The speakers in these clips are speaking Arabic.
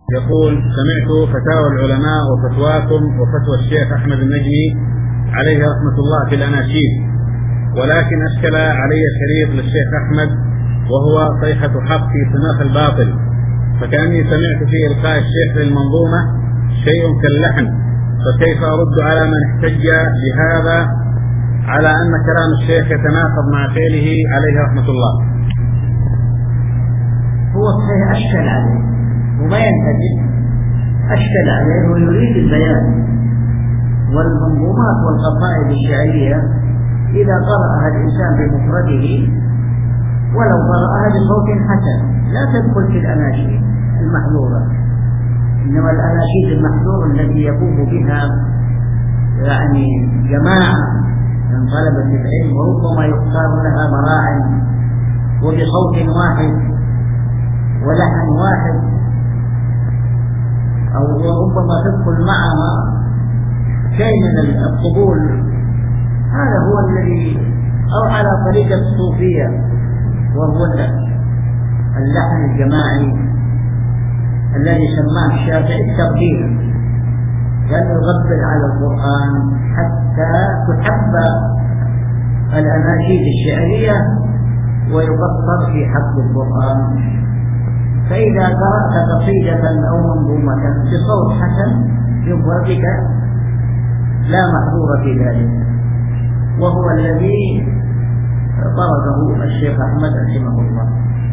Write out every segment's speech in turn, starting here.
يقول: سمعت فتاوى العلماء وفتواكم وفتوى الشيخ أحمد النجمي عليه رحمة الله في الأناشيد، ولكن أشكل علي شريط للشيخ أحمد وهو صيحة حق في صناخ الباطل، فكأني سمعت في إلقاء الشيخ للمنظومة شيء كاللحن، فكيف أرد على من احتج بهذا على أن كلام الشيخ يتناقض مع فعله عليه رحمة الله؟ هو صحيح أشكل عليه وما ينتجد، أشكل عليه ويريد البيان. والمنظومات والقصائد الشعرية إذا قرأها الإنسان بمفرده ولو قرأها بصوت حسن لا تدخل في الأناشيد المحظورة، إنما الأناشيد المحظورة التي يقوم بها جماعة من طلبة العلم وربما يختار لها مراعٍ وبصوت واحد ولحن واحد، أو ربما تدخل معها شيء من القبول، هذا هو الذي أو على طريقة الصوفية، وهو اللحن الجماعي الذي سماه الشافعي الترتيب، لأنه يغبر على القرآن حتى تحب الأناشيد الشعرية ويقصر في حق القرآن. فإذا قرأت قصيدة أو منظومة بصوت حسن بمفردك لا محظور في ذلك، وهو الذي طرده الشيخ أحمد رحمه الله.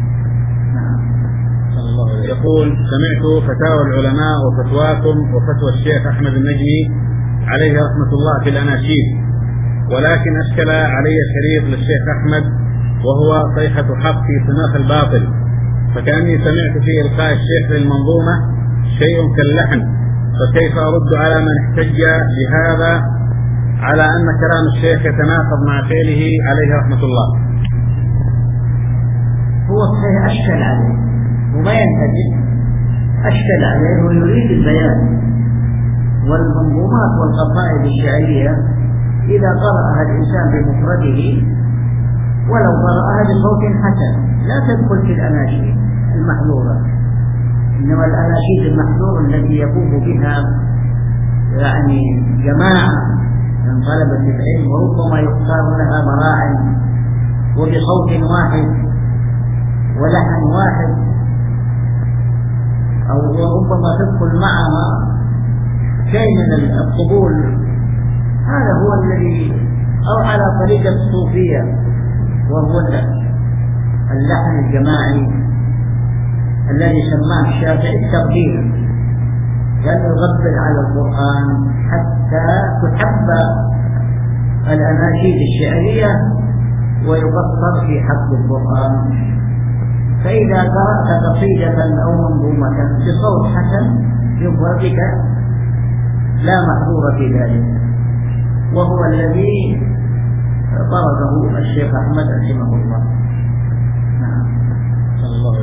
يقول: سمعت فتاوى العلماء وفتواكم وفتوى الشيخ أحمد النجمي عليه رحمة الله في الأناشيد، ولكن أشكل علي شريط للشيخ أحمد وهو صيحة حق في صناخ الباطل، فكأني سمعت في إلقاء الشيخ للمنظومة شيء كاللحن، فكيف أرد على من احتج بهذا على أن كلام الشيخ يتناقض مع فعله عليه رحمة الله؟ هو صحيح أشكل عليه وما ينتجد، أشكل عليه ويريد البيان. والمنظومات والقصائد الشعرية إذا قرأها الإنسان بمفرده ولو قرأها بصوت حسن لا تدخل في الأناشيد المحظورة، إنما الأناشيد المحظورة التي يقوم بها جماعة من طلبة العلم وربما يختار لها مراعٍ وبصوت واحد ولحن واحد، أو ربما تدخل معها شيء من القبول، هذا هو الذي أو على طريقة الصوفية، وهو اللحن الجماعي الذي سماه الشافعي الترتيب، لأنه يغبر على القرآن حتى تحب الأناشيد الشعرية ويقصر في حق القرآن. فإذا قرأت قصيدة أو منظومة بصوت حسن بمفردك لا محظور في ذلك، وهو الذي طرده الشيخ أحمد رحمه الله.